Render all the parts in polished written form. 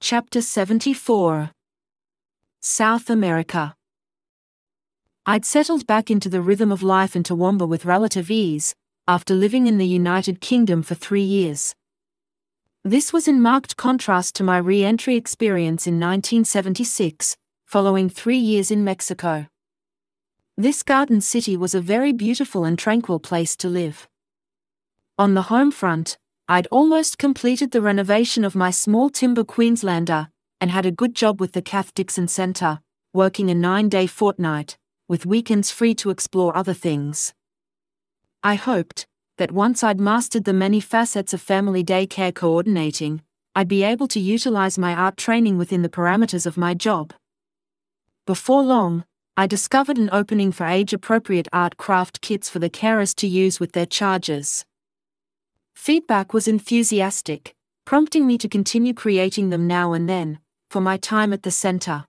Chapter 74. South America. I'd settled back into the rhythm of life in Toowoomba with relative ease, after living in the United Kingdom for 3 years. This was in marked contrast to my re-entry experience in 1976, following 3 years in Mexico. This garden city was a very beautiful and tranquil place to live. On the home front, I'd almost completed the renovation of my small timber Queenslander, and had a good job with the Cath Dixon Centre, working a 9-day fortnight, with weekends free to explore other things. I hoped that once I'd mastered the many facets of family daycare coordinating, I'd be able to utilize my art training within the parameters of my job. Before long, I discovered an opening for age-appropriate art craft kits for the carers to use with their charges. Feedback was enthusiastic, prompting me to continue creating them now and then, for my time at the center.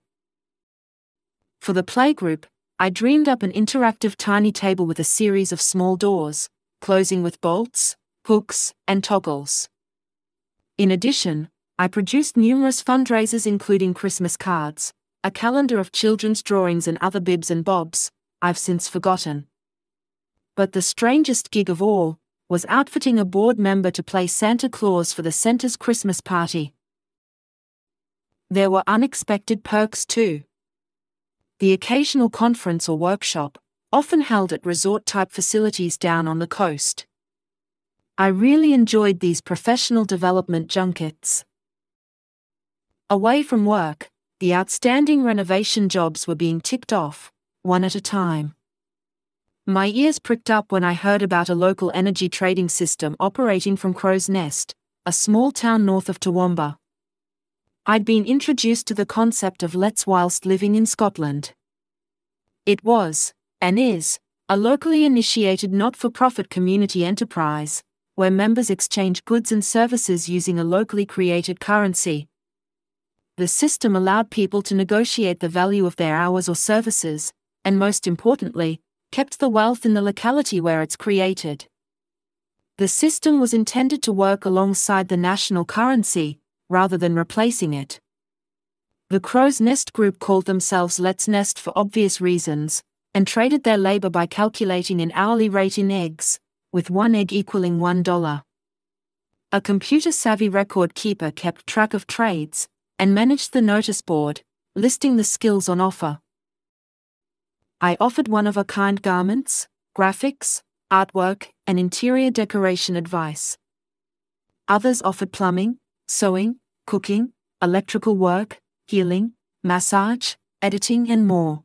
For the playgroup, I dreamed up an interactive tiny table with a series of small doors, closing with bolts, hooks, and toggles. In addition, I produced numerous fundraisers including Christmas cards, a calendar of children's drawings and other bibs and bobs I've since forgotten. But the strangest gig of all was outfitting a board member to play Santa Claus for the center's Christmas party. There were unexpected perks too. The occasional conference or workshop, often held at resort-type facilities down on the coast. I really enjoyed these professional development junkets. Away from work, the outstanding renovation jobs were being ticked off, one at a time. My ears pricked up when I heard about a local energy trading system operating from Crow's Nest, a small town north of Toowoomba. I'd been introduced to the concept of lets whilst living in Scotland. It was, and is, a locally initiated not-for-profit community enterprise, where members exchange goods and services using a locally created currency. The system allowed people to negotiate the value of their hours or services, and most importantly, kept the wealth in the locality where it's created. The system was intended to work alongside the national currency, rather than replacing it. The Crow's Nest group called themselves Let's Nest for obvious reasons, and traded their labor by calculating an hourly rate in eggs, with 1 egg equaling $1. A computer-savvy record keeper kept track of trades, and managed the notice board, listing the skills on offer. I offered one-of-a-kind garments, graphics, artwork, and interior decoration advice. Others offered plumbing, sewing, cooking, electrical work, healing, massage, editing, and more.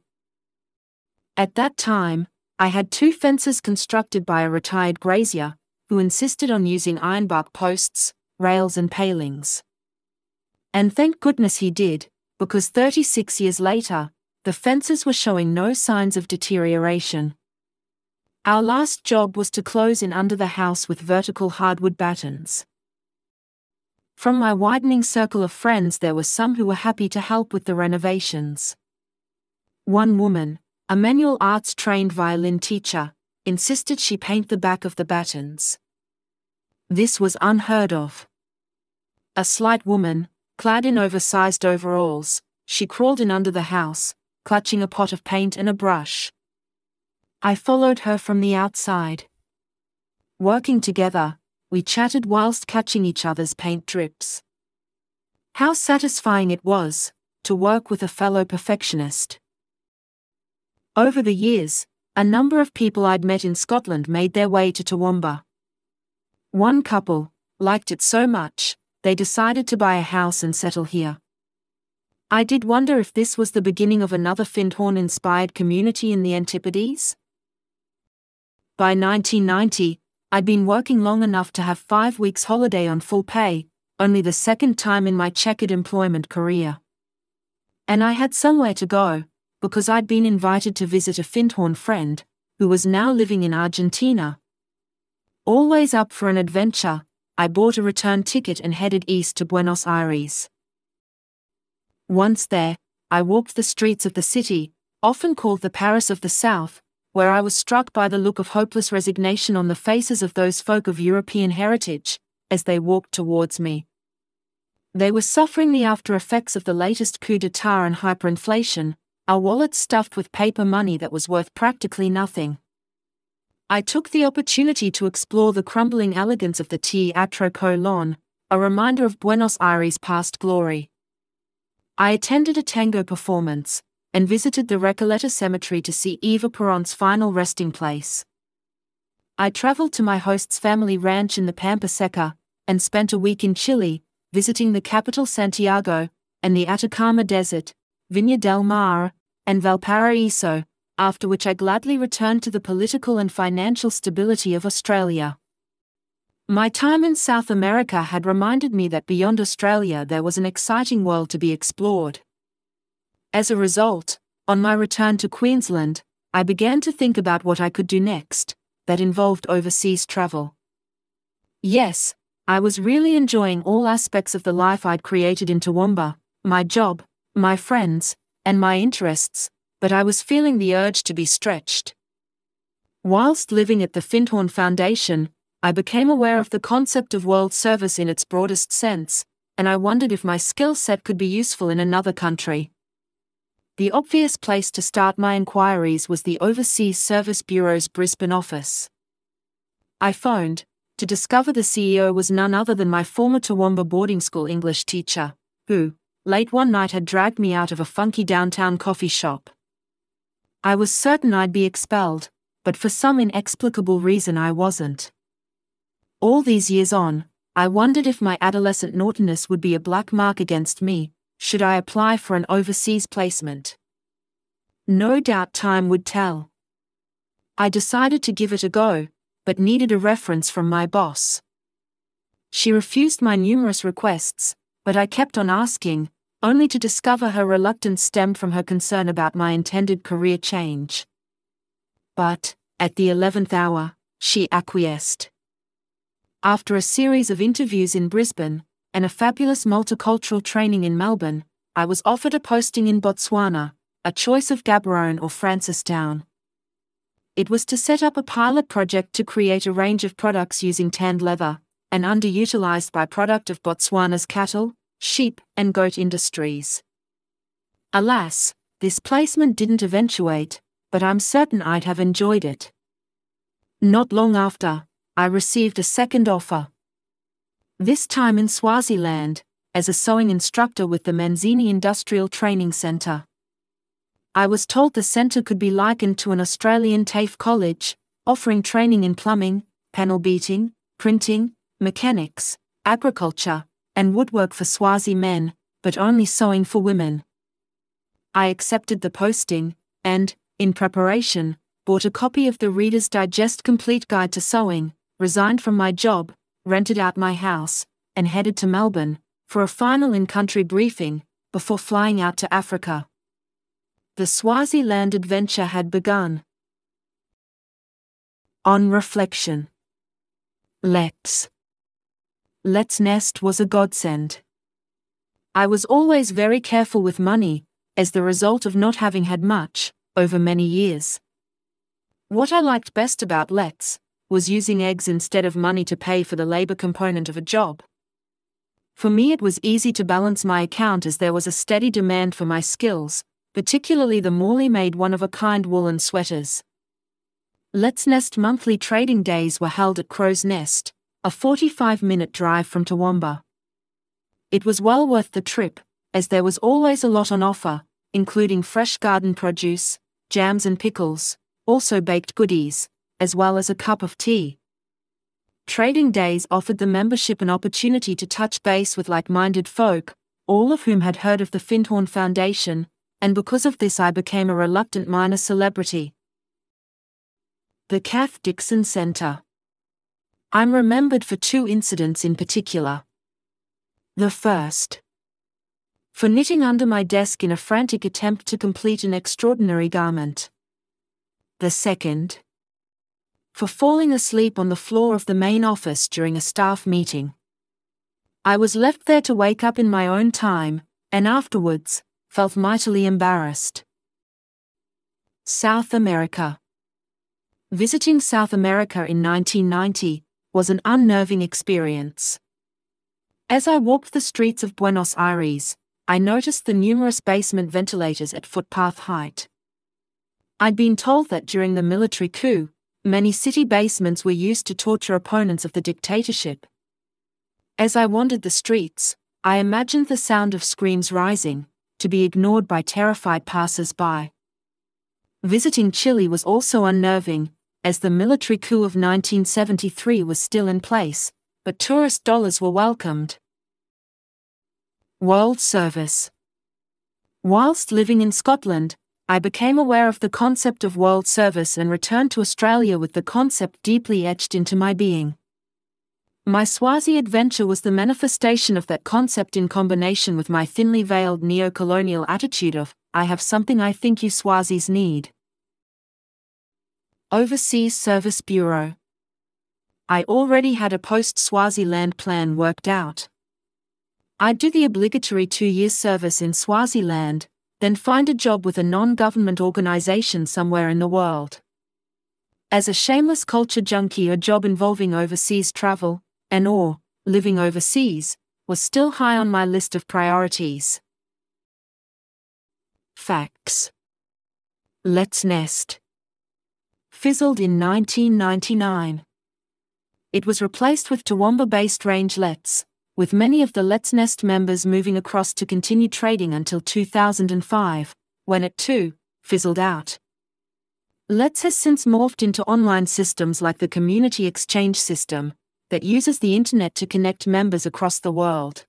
At that time, I had 2 fences constructed by a retired grazier, who insisted on using ironbark posts, rails, and palings. And thank goodness he did, because 36 years later, the fences were showing no signs of deterioration. Our last job was to close in under the house with vertical hardwood battens. From my widening circle of friends, there were some who were happy to help with the renovations. One woman, a manual arts trained violin teacher, insisted she paint the back of the battens. This was unheard of. A slight woman, clad in oversized overalls, she crawled in under the house, clutching a pot of paint and a brush. I followed her from the outside. Working together, we chatted whilst catching each other's paint drips. How satisfying it was to work with a fellow perfectionist. Over the years, a number of people I'd met in Scotland made their way to Toowoomba. One couple liked it so much, they decided to buy a house and settle here. I did wonder if this was the beginning of another Findhorn-inspired community in the Antipodes. By 1990, I'd been working long enough to have 5 weeks holiday on full pay, only the second time in my checkered employment career. And I had somewhere to go, because I'd been invited to visit a Findhorn friend, who was now living in Argentina. Always up for an adventure, I bought a return ticket and headed east to Buenos Aires. Once there, I walked the streets of the city, often called the Paris of the South, where I was struck by the look of hopeless resignation on the faces of those folk of European heritage, as they walked towards me. They were suffering the after effects of the latest coup d'etat and hyperinflation, our wallets stuffed with paper money that was worth practically nothing. I took the opportunity to explore the crumbling elegance of the Teatro Colón, a reminder of Buenos Aires' past glory. I attended a tango performance, and visited the Recoleta Cemetery to see Eva Perón's final resting place. I traveled to my host's family ranch in the Pampa Seca, and spent a week in Chile, visiting the capital Santiago, and the Atacama Desert, Viña del Mar, and Valparaiso, after which I gladly returned to the political and financial stability of Australia. My time in South America had reminded me that beyond Australia there was an exciting world to be explored. As a result, on my return to Queensland, I began to think about what I could do next, that involved overseas travel. Yes, I was really enjoying all aspects of the life I'd created in Toowoomba, my job, my friends, and my interests, but I was feeling the urge to be stretched. Whilst living at the Findhorn Foundation, I became aware of the concept of world service in its broadest sense, and I wondered if my skill set could be useful in another country. The obvious place to start my inquiries was the Overseas Service Bureau's Brisbane office. I phoned, to discover the CEO was none other than my former Toowoomba boarding school English teacher, who, late one night, had dragged me out of a funky downtown coffee shop. I was certain I'd be expelled, but for some inexplicable reason I wasn't. All these years on, I wondered if my adolescent naughtiness would be a black mark against me, should I apply for an overseas placement. No doubt time would tell. I decided to give it a go, but needed a reference from my boss. She refused my numerous requests, but I kept on asking, only to discover her reluctance stemmed from her concern about my intended career change. But, at the 11th hour, she acquiesced. After a series of interviews in Brisbane, and a fabulous multicultural training in Melbourne, I was offered a posting in Botswana, a choice of Gaborone or Francistown. It was to set up a pilot project to create a range of products using tanned leather, an underutilized byproduct of Botswana's cattle, sheep, and goat industries. Alas, this placement didn't eventuate, but I'm certain I'd have enjoyed it. Not long after, I received a second offer. This time in Swaziland, as a sewing instructor with the Manzini Industrial Training Centre. I was told the centre could be likened to an Australian TAFE college, offering training in plumbing, panel beating, printing, mechanics, agriculture, and woodwork for Swazi men, but only sewing for women. I accepted the posting, and, in preparation, bought a copy of the Reader's Digest Complete Guide to Sewing, resigned from my job, rented out my house, and headed to Melbourne, for a final in-country briefing, before flying out to Africa. The Swaziland adventure had begun. On reflection. Let's Nest was a godsend. I was always very careful with money, as the result of not having had much, over many years. What I liked best about Let's was using eggs instead of money to pay for the labor component of a job. For me it was easy to balance my account as there was a steady demand for my skills, particularly the Morley-made one-of-a-kind woolen sweaters. Let's Nest monthly trading days were held at Crow's Nest, a 45-minute drive from Toowoomba. It was well worth the trip, as there was always a lot on offer, including fresh garden produce, jams and pickles, also baked goodies, as well as a cup of tea. Trading days offered the membership an opportunity to touch base with like-minded folk, all of whom had heard of the Findhorn Foundation, and because of this I became a reluctant minor celebrity. The Cath Dixon Centre. I'm remembered for two incidents in particular. The first. For knitting under my desk in a frantic attempt to complete an extraordinary garment. The second. For falling asleep on the floor of the main office during a staff meeting. I was left there to wake up in my own time, and afterwards, felt mightily embarrassed. South America. Visiting South America in 1990 was an unnerving experience. As I walked the streets of Buenos Aires, I noticed the numerous basement ventilators at footpath height. I'd been told that during the military coup, many city basements were used to torture opponents of the dictatorship. As I wandered the streets, I imagined the sound of screams rising, to be ignored by terrified passers-by. Visiting Chile was also unnerving, as the military coup of 1973 was still in place, but tourist dollars were welcomed. World Service. Whilst living in Scotland, I became aware of the concept of world service and returned to Australia with the concept deeply etched into my being. My Swazi adventure was the manifestation of that concept in combination with my thinly veiled neo-colonial attitude of, I have something I think you Swazis need. Overseas Service Bureau. I already had a post-Swaziland plan worked out. I'd do the obligatory 2-year service in Swaziland, then find a job with a non-government organization somewhere in the world. As a shameless culture junkie, a job involving overseas travel, and/or living overseas, was still high on my list of priorities. Facts. Let's Nest fizzled in 1999. It was replaced with Toowoomba-based Range Let's, with many of the Let's Nest members moving across to continue trading until 2005, when it too fizzled out. Let's has since morphed into online systems like the Community Exchange system, that uses the internet to connect members across the world.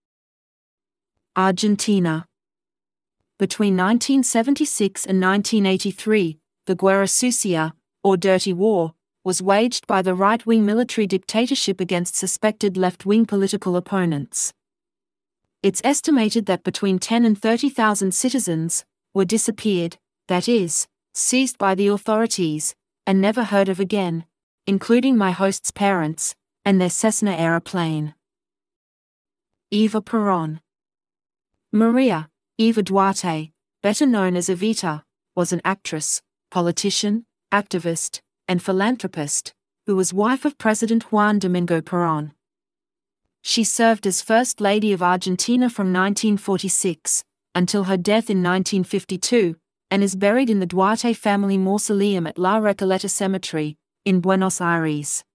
Argentina. Between 1976 and 1983, the Guerra Sucia, or Dirty War, was waged by the right-wing military dictatorship against suspected left-wing political opponents. It's estimated that between 10 and 30,000 citizens were disappeared, that is, seized by the authorities, and never heard of again, including my host's parents, and their Cessna aeroplane. Eva Perón. Maria Eva Duarte, better known as Evita, was an actress, politician, activist, and philanthropist, who was wife of President Juan Domingo Perón. She served as First Lady of Argentina from 1946 until her death in 1952, and is buried in the Duarte family mausoleum at La Recoleta Cemetery, in Buenos Aires.